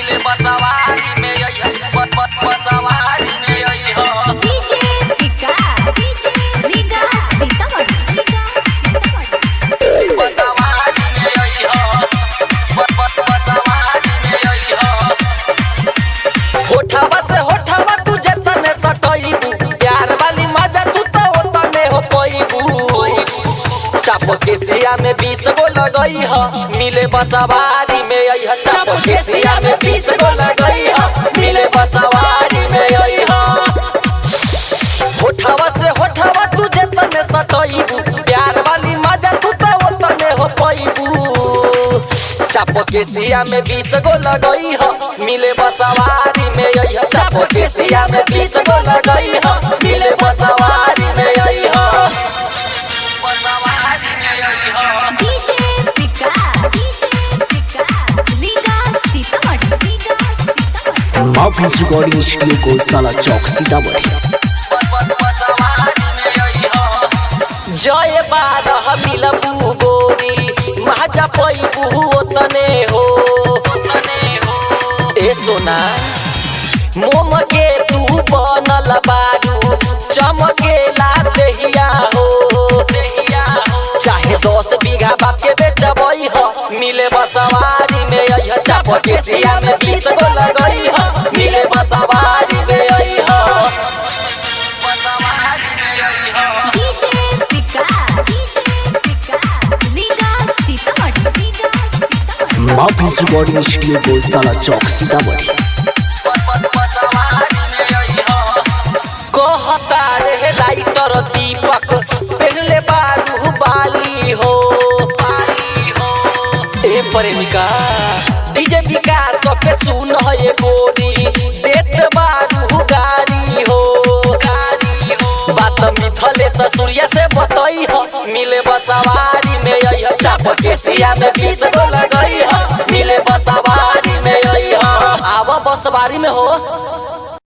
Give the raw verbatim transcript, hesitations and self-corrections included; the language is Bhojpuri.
मिले बसवारी में आई बसवारी में आई हो डीजे विकास डीजे रीगा सीतामढ़ी बसवारी में आई हो बसवारी में आई हो होठावा से होठावा तू जतने सटईबू प्यार वाली मजा तू तो ओतने हो पईबू चाप के सिया में बीस गो लगई ह मिले बसवारी में आई ह चाप के सिया में बीस गो लगई ह मिले बसवारी में आई ह होठावा से होठावा तू जतने सटईबू प्यार वाली मजा तू तो ओतने हो पईबू चाप के सिया में बीस गो लगई ह मिले बसवारी में आई ह चाप के सिया में बीस गो लगई ह मिले बसवारी में आई ह बसवारी में आई ह DJ Vikas DJ Vikas Riga Sitamarhi mouth recording studio को साला चौक सीतामढ़ी। जय बारह मिलबू गोरी महाजा पैबू ओतने हो ए सोना मोम के तू बनल बारू चमकेला देहिया हो देहिया हो चाहे दस बीघा बाप के बेचबई हो मिले बसवारी में आई ह चाप के सिया में बीस गो लगई हो मिले बसवारी में आई हो बसवारी में आई हो DJ Vikas DJ Vikas Riga Sitamarhi mouth recording studio को साला चौक सीतामढ़ी। कहता रे राइटर दीपक पहले बारू बाली हो बाली हो ए प्रेमिका डीजे विकास के सुन ये गोरी देत बारू गारी हो गारी हो बात मिथले ससुरिया से बतई हो मिले बसवारी में आई ह चाप के सिया में बीस गो लगई हो मिले बसवारी में आई हो आवा बसवारी में हो।